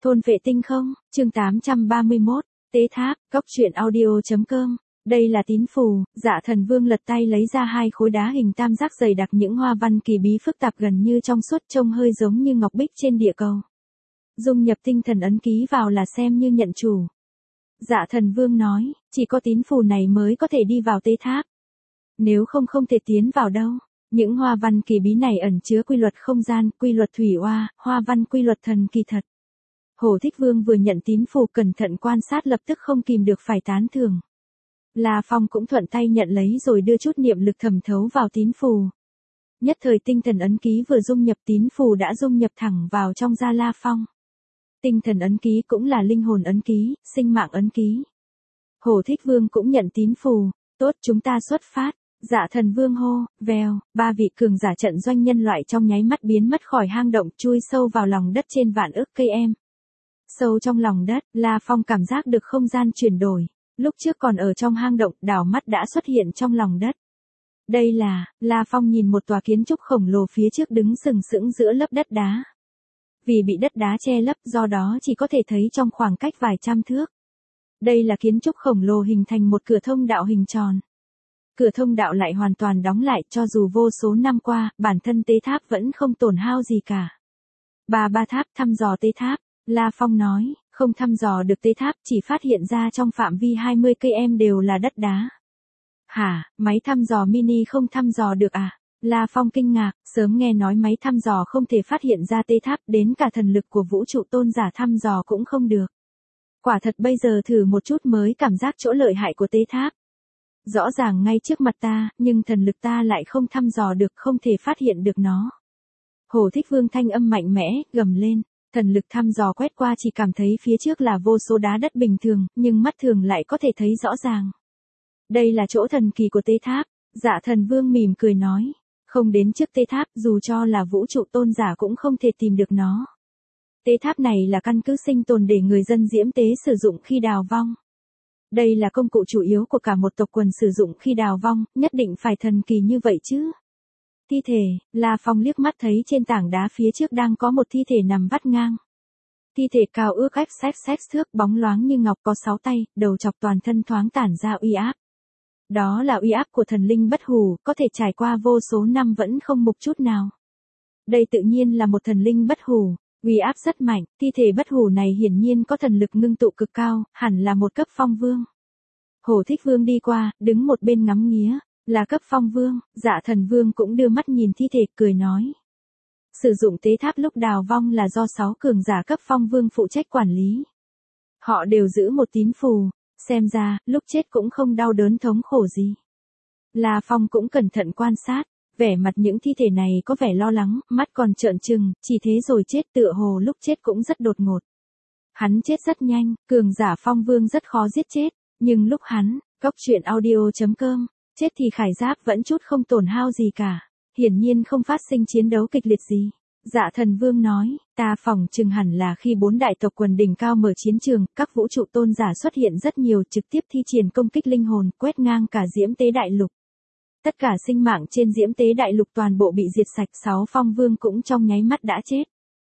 Thôn vệ tinh không, chương 831, Tế Tháp, Cốc truyện audio.com. Đây là tín phù. Dạ Thần Vương lật tay lấy ra hai khối đá hình tam giác dày đặc, những hoa văn kỳ bí phức tạp gần như trong suốt, trông hơi giống như ngọc bích trên địa cầu. Dung nhập tinh thần ấn ký vào là xem như nhận chủ. Dạ Thần Vương nói, chỉ có tín phù này mới có thể đi vào Tế Tháp. Nếu không không thể tiến vào đâu. Những hoa văn kỳ bí này ẩn chứa quy luật không gian, quy luật thủy hoa văn, quy luật thần kỳ thật. Hổ Thích Vương vừa nhận tín phù cẩn thận quan sát, lập tức không kìm được phải tán thưởng. La Phong cũng thuận tay nhận lấy rồi đưa chút niệm lực thẩm thấu vào tín phù. Nhất thời tinh thần ấn ký vừa dung nhập, tín phù đã dung nhập thẳng vào trong da La Phong. Tinh thần ấn ký cũng là linh hồn ấn ký, sinh mạng ấn ký. Hổ Thích Vương cũng nhận tín phù. Tốt, chúng ta xuất phát. Dạ Thần Vương hô, vèo, ba vị cường giả trận doanh nhân loại trong nháy mắt biến mất khỏi hang động, chui sâu vào lòng đất trên vạn ức cây em. Sâu trong lòng đất, La Phong cảm giác được không gian chuyển đổi. Lúc trước còn ở trong hang động, đảo mắt đã xuất hiện trong lòng đất. Đây là, La Phong nhìn một tòa kiến trúc khổng lồ phía trước đứng sừng sững giữa lớp đất đá. Vì bị đất đá che lấp, do đó chỉ có thể thấy trong khoảng cách vài trăm thước. Đây là kiến trúc khổng lồ hình thành một cửa thông đạo hình tròn. Cửa thông đạo lại hoàn toàn đóng lại, cho dù vô số năm qua, bản thân Tế Tháp vẫn không tổn hao gì cả. Ba tháp thăm dò Tế Tháp. La Phong nói, không thăm dò được Tế Tháp, chỉ phát hiện ra trong phạm vi 20 cây em đều là đất đá. Hả, máy thăm dò mini không thăm dò được à? La Phong kinh ngạc, sớm nghe nói máy thăm dò không thể phát hiện ra Tế Tháp, đến cả thần lực của vũ trụ tôn giả thăm dò cũng không được. Quả thật bây giờ thử một chút mới cảm giác chỗ lợi hại của Tế Tháp. Rõ ràng ngay trước mặt ta, nhưng thần lực ta lại không thăm dò được, không thể phát hiện được nó. Hổ Thích Vương thanh âm mạnh mẽ, gầm lên. Thần lực thăm dò quét qua chỉ cảm thấy phía trước là vô số đá đất bình thường, nhưng mắt thường lại có thể thấy rõ ràng. Đây là chỗ thần kỳ của Tế Tháp. Dạ Thần Vương mỉm cười nói. Không đến trước Tế Tháp, dù cho là vũ trụ tôn giả cũng không thể tìm được nó. Tế Tháp này là căn cứ sinh tồn để người dân diễm tế sử dụng khi đào vong. Đây là công cụ chủ yếu của cả một tộc quần sử dụng khi đào vong, nhất định phải thần kỳ như vậy chứ. Thi thể, La Phong liếc mắt thấy trên tảng đá phía trước đang có một thi thể nằm vắt ngang. Thi thể cao ước xách thước, bóng loáng như ngọc, có 6 tay, đầu chọc, toàn thân thoáng tản ra uy áp. Đó là uy áp của thần linh bất hủ, có thể trải qua vô số năm vẫn không mục chút nào. Đây tự nhiên là một thần linh bất hủ, uy áp rất mạnh, thi thể bất hủ này hiển nhiên có thần lực ngưng tụ cực cao, hẳn là một cấp phong vương. Hổ Thích Vương đi qua, đứng một bên ngắm nghía. Là cấp phong vương. Dạ Thần Vương cũng đưa mắt nhìn thi thể, cười nói. Sử dụng Tế Tháp lúc đào vong là do 6 cường giả cấp phong vương phụ trách quản lý. Họ đều giữ một tín phù, xem ra, lúc chết cũng không đau đớn thống khổ gì. La Phong cũng cẩn thận quan sát, vẻ mặt những thi thể này có vẻ lo lắng, mắt còn trợn trừng, chỉ thế rồi chết, tựa hồ lúc chết cũng rất đột ngột. Hắn chết rất nhanh, cường giả phong vương rất khó giết chết, nhưng lúc hắn, Cốc truyện audio.com, chết thì khải giáp vẫn chút không tổn hao gì cả, hiển nhiên không phát sinh chiến đấu kịch liệt gì. Dạ Thần Vương nói, ta phỏng chừng hẳn là khi 4 đại tộc quần đỉnh cao mở chiến trường, các vũ trụ tôn giả xuất hiện rất nhiều, trực tiếp thi triển công kích linh hồn, quét ngang cả diễm tế đại lục. Tất cả sinh mạng trên diễm tế đại lục toàn bộ bị diệt sạch, 6 phong vương cũng trong nháy mắt đã chết.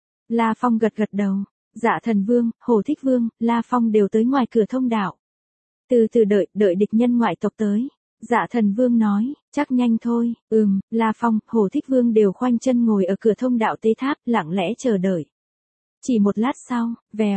La Phong gật đầu, Dạ Thần Vương, Hổ Thích Vương, La Phong đều tới ngoài cửa thông đạo. Từ từ đợi địch nhân ngoại tộc tới. Dạ Thần Vương nói, chắc nhanh thôi. La Phong, Hổ Thích Vương đều khoanh chân ngồi ở cửa thông đạo Tế Tháp, lặng lẽ chờ đợi. Chỉ một lát sau,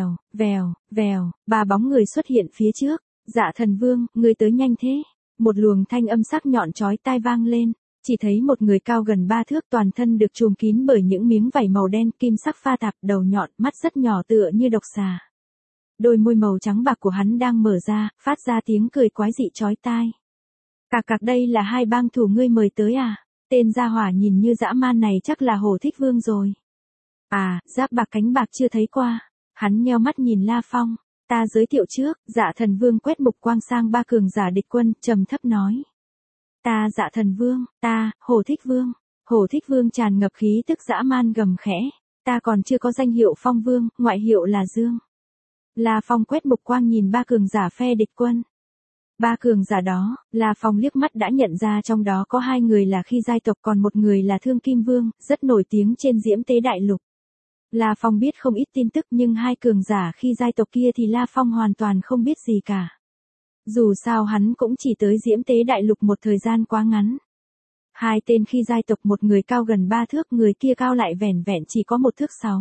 vèo, 3 bóng người xuất hiện phía trước. Dạ Thần Vương, người tới nhanh thế. Một luồng thanh âm sắc nhọn chói tai vang lên. Chỉ thấy một người cao gần 3 thước, toàn thân được trùm kín bởi những miếng vảy màu đen kim sắc pha tạp, đầu nhọn, mắt rất nhỏ tựa như độc xà. Đôi môi màu trắng bạc của hắn đang mở ra, phát ra tiếng cười quái dị chói tai. Cạc đây là 2 bang thủ ngươi mời tới à? Tên gia hỏa nhìn như dã man này chắc là Hổ Thích Vương rồi. À, giáp bạc cánh bạc chưa thấy qua. Hắn nheo mắt nhìn La Phong. Ta giới thiệu trước. Dạ Thần Vương quét mục quang sang 3 cường giả địch quân, trầm thấp nói. Ta Dạ Thần Vương, ta, Hổ Thích Vương. Hổ Thích Vương tràn ngập khí tức dã man gầm khẽ. Ta còn chưa có danh hiệu phong vương, ngoại hiệu là Dương. La Phong quét mục quang nhìn 3 cường giả phe địch quân. 3 cường giả đó, La Phong liếc mắt đã nhận ra trong đó có 2 người là khi giai tộc, còn một người là Thương Kim Vương, rất nổi tiếng trên diễm tế đại lục. La Phong biết không ít tin tức nhưng hai cường giả khi giai tộc kia thì La Phong hoàn toàn không biết gì cả. Dù sao hắn cũng chỉ tới Diễm Tế Đại Lục một thời gian quá ngắn. Hai tên khi giai tộc, một người cao gần 3 thước, người kia cao lại vẻn vẹn chỉ có 1 thước 6.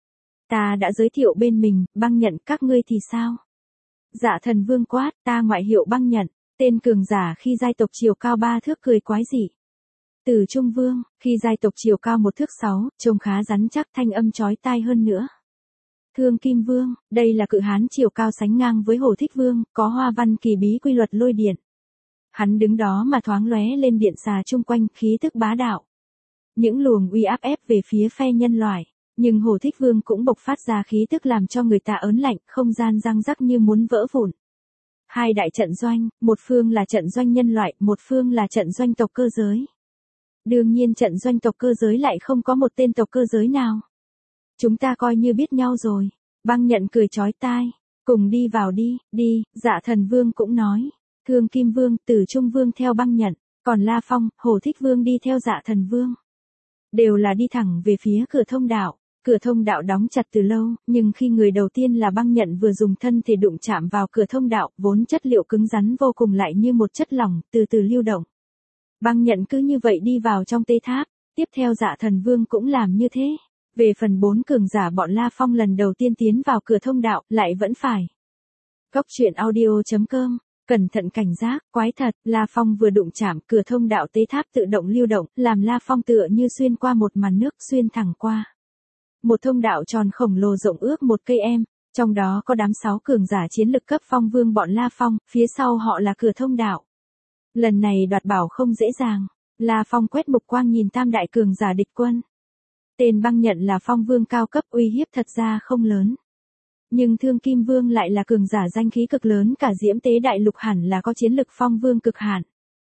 Ta đã giới thiệu bên mình, Băng Nhận, các ngươi thì sao? Dạ Thần Vương quát, ta ngoại hiệu Băng Nhận. Tên cường giả khi giai tộc chiều cao 3 thước cười quái dị. Tử Trung Vương, khi giai tộc chiều cao 1 thước 6, trông khá rắn chắc, thanh âm chói tai hơn nữa. Thương Kim Vương, đây là cự hán chiều cao sánh ngang với Hổ Thích Vương, có hoa văn kỳ bí quy luật lôi điện. Hắn đứng đó mà thoáng lóe lên điện xà chung quanh, khí tức bá đạo. Những luồng uy áp ép về phía phe nhân loại, nhưng Hổ Thích Vương cũng bộc phát ra khí tức làm cho người ta ớn lạnh, không gian răng rắc như muốn vỡ vụn. Hai đại trận doanh, một phương là trận doanh nhân loại, một phương là trận doanh tộc cơ giới. Đương nhiên trận doanh tộc cơ giới lại không có một tên tộc cơ giới nào. Chúng ta coi như biết nhau rồi. Băng Nhận cười chói tai. Cùng đi vào đi, đi, Dạ Thần Vương cũng nói. Thương Kim Vương, Tử Trung Vương theo Băng Nhận, còn La Phong, Hổ Thích Vương đi theo Dạ Thần Vương. Đều là đi thẳng về phía cửa thông đạo. Cửa thông đạo đóng chặt từ lâu, nhưng khi người đầu tiên là Băng Nhận vừa dùng thân thể đụng chạm vào cửa thông đạo, vốn chất liệu cứng rắn vô cùng lại như một chất lỏng, từ từ lưu động. Băng Nhận cứ như vậy đi vào trong tế tháp, tiếp theo Dạ Thần Vương cũng làm như thế. Về phần 4 cường giả bọn La Phong lần đầu tiên tiến vào cửa thông đạo, lại vẫn phải. Cốc truyện audio.com, cẩn thận cảnh giác, quái thật, La Phong vừa đụng chạm, cửa thông đạo tế tháp tự động lưu động, làm La Phong tựa như xuyên qua một màn nước, xuyên thẳng qua. Một thông đạo tròn khổng lồ rộng ước 1 cây em, trong đó có đám 6 cường giả chiến lực cấp Phong Vương bọn La Phong, phía sau họ là cửa thông đạo. Lần này đoạt bảo không dễ dàng. La Phong quét mục quang nhìn tam đại cường giả địch quân. Tên Băng Nhận là Phong Vương cao cấp, uy hiếp thật ra không lớn. Nhưng Thương Kim Vương lại là cường giả danh khí cực lớn, cả Diễm Tế Đại Lục hẳn là có chiến lực Phong Vương cực hạn.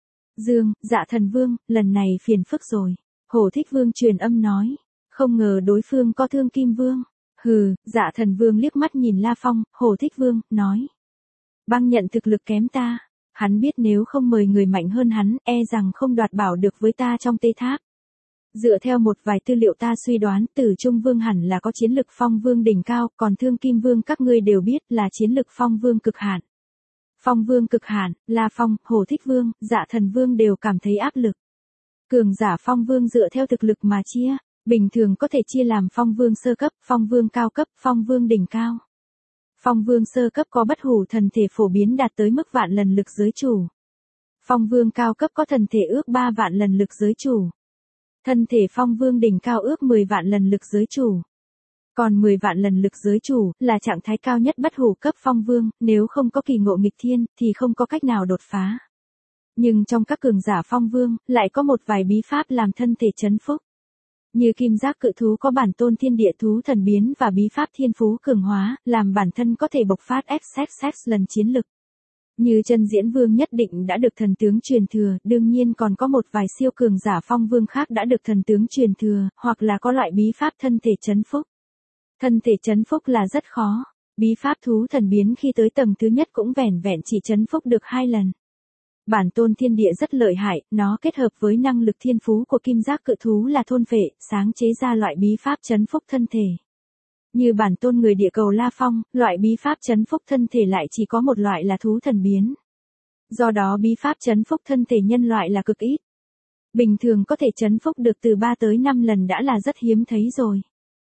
Dạ Thần Vương, lần này phiền phức rồi. Hổ Thích Vương truyền âm nói. Không ngờ đối phương có Thương Kim Vương. Hừ, Dạ Thần Vương liếc mắt nhìn La Phong, Hổ Thích Vương, nói. Băng Nhận thực lực kém ta. Hắn biết nếu không mời người mạnh hơn hắn, e rằng không đoạt bảo được với ta trong tế tháp. Dựa theo một vài tư liệu ta suy đoán, Tử Trung Vương hẳn là có chiến lực Phong Vương đỉnh cao, còn Thương Kim Vương các ngươi đều biết là chiến lực Phong Vương cực hạn. Phong Vương cực hạn, La Phong, Hổ Thích Vương, Dạ Thần Vương đều cảm thấy áp lực. Cường giả Phong Vương dựa theo thực lực mà chia, bình thường có thể chia làm Phong Vương sơ cấp, Phong Vương cao cấp, Phong Vương đỉnh cao. Phong Vương sơ cấp có bất hủ thần thể phổ biến đạt tới mức vạn lần lực giới chủ. Phong Vương cao cấp có thần thể ước 3 vạn lần lực giới chủ. Thân thể Phong Vương đỉnh cao ước 10 vạn lần lực giới chủ. Còn 10 vạn lần lực giới chủ là trạng thái cao nhất bất hủ cấp Phong Vương, nếu không có kỳ ngộ nghịch thiên thì không có cách nào đột phá. Nhưng trong các cường giả Phong Vương lại có một vài bí pháp làm thân thể trấn phúc. Như kim giác cự thú có bản tôn thiên địa thú thần biến và bí pháp thiên phú cường hóa, làm bản thân có thể bộc phát XXX lần chiến lực. Như Chân Diễn Vương nhất định đã được thần tướng truyền thừa, đương nhiên còn có một vài siêu cường giả Phong Vương khác đã được thần tướng truyền thừa, hoặc là có loại bí pháp thân thể trấn phúc. Thân thể trấn phúc là rất khó, bí pháp thú thần biến khi tới tầng thứ nhất cũng vẻn vẹn chỉ trấn phúc được 2 lần. Bản tôn thiên địa rất lợi hại, nó kết hợp với năng lực thiên phú của kim giác cự thú là thôn phệ, sáng chế ra loại bí pháp trấn phúc thân thể. Như bản tôn người địa cầu La Phong, loại bí pháp trấn phúc thân thể lại chỉ có một loại là thú thần biến. Do đó bí pháp trấn phúc thân thể nhân loại là cực ít. Bình thường có thể trấn phúc được từ 3 tới 5 lần đã là rất hiếm thấy rồi.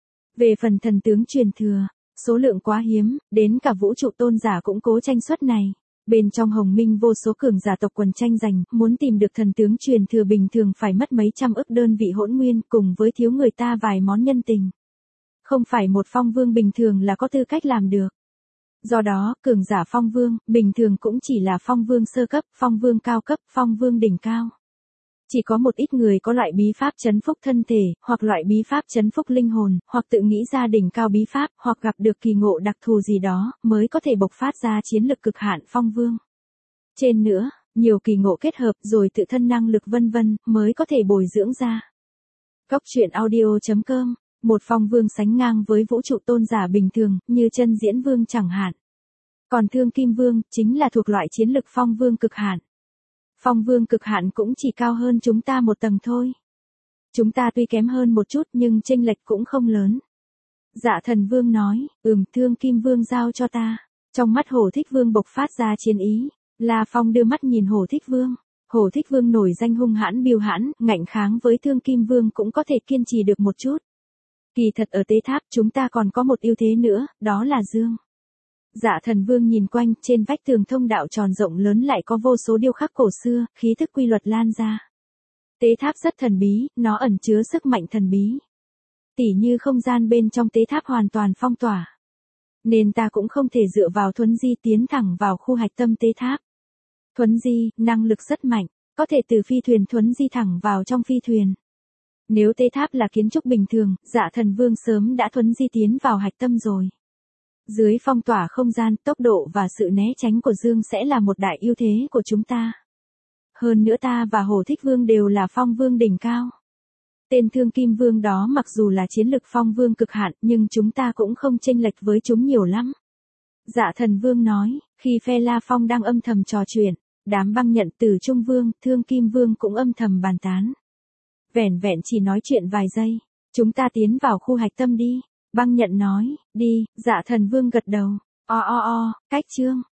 Về phần thần tướng truyền thừa, số lượng quá hiếm, đến cả vũ trụ tôn giả cũng cố tranh suất này. Bên trong Hồng Minh vô số cường giả tộc quần tranh giành, muốn tìm được thần tướng truyền thừa bình thường phải mất mấy trăm ức đơn vị hỗn nguyên cùng với thiếu người ta vài món nhân tình. Không phải một Phong Vương bình thường là có tư cách làm được. Do đó, cường giả Phong Vương, bình thường cũng chỉ là Phong Vương sơ cấp, Phong Vương cao cấp, Phong Vương đỉnh cao. Chỉ có một ít người có loại bí pháp trấn phúc thân thể, hoặc loại bí pháp trấn phúc linh hồn, hoặc tự nghĩ ra đỉnh cao bí pháp, hoặc gặp được kỳ ngộ đặc thù gì đó, mới có thể bộc phát ra chiến lực cực hạn Phong Vương. Trên nữa, nhiều kỳ ngộ kết hợp rồi tự thân năng lực vân vân, mới có thể bồi dưỡng ra. Cốc truyện audio.com, một Phong Vương sánh ngang với vũ trụ tôn giả bình thường, như Chân Diễn Vương chẳng hạn. Còn Thương Kim Vương, chính là thuộc loại chiến lực Phong Vương cực hạn. Phong Vương cực hạn cũng chỉ cao hơn chúng ta một tầng thôi. Chúng ta tuy kém hơn một chút nhưng chênh lệch cũng không lớn. Dạ thần vương nói, Thương Kim Vương giao cho ta. Trong mắt Hổ Thích Vương bộc phát ra chiến ý. La Phong đưa mắt nhìn Hổ Thích Vương. Hổ Thích Vương nổi danh hung hãn biêu hãn, ngạnh kháng với Thương Kim Vương cũng có thể kiên trì được một chút. Kỳ thật ở tế tháp chúng ta còn có một ưu thế nữa, đó là dương. Dạ thần vương nhìn quanh, trên vách tường thông đạo tròn rộng lớn lại có vô số điêu khắc cổ xưa, khí thức quy luật lan ra. Tế tháp rất thần bí, nó ẩn chứa sức mạnh thần bí. Tỉ như không gian bên trong tế tháp hoàn toàn phong tỏa. Nên ta cũng không thể dựa vào thuấn di tiến thẳng vào khu hạch tâm tế tháp. Thuấn di, năng lực rất mạnh, có thể từ phi thuyền thuấn di thẳng vào trong phi thuyền. Nếu tế tháp là kiến trúc bình thường, Dạ thần vương sớm đã thuấn di tiến vào hạch tâm rồi. Dưới phong tỏa không gian, tốc độ và sự né tránh của Dương sẽ là một đại ưu thế của chúng ta. Hơn nữa ta và Hổ Thích Vương đều là phong vương đỉnh cao. Tên Thương Kim Vương đó mặc dù là chiến lực phong vương cực hạn, nhưng chúng ta cũng không chênh lệch với chúng nhiều lắm. Dạ thần vương nói, khi phe La Phong đang âm thầm trò chuyện, đám băng nhận Tử Trung Vương, Thương Kim Vương cũng âm thầm bàn tán. Vẻn vẹn chỉ nói chuyện vài giây, chúng ta tiến vào khu hạch tâm đi. Băng nhận nói, đi, Dạ thần vương gật đầu. Cách chương.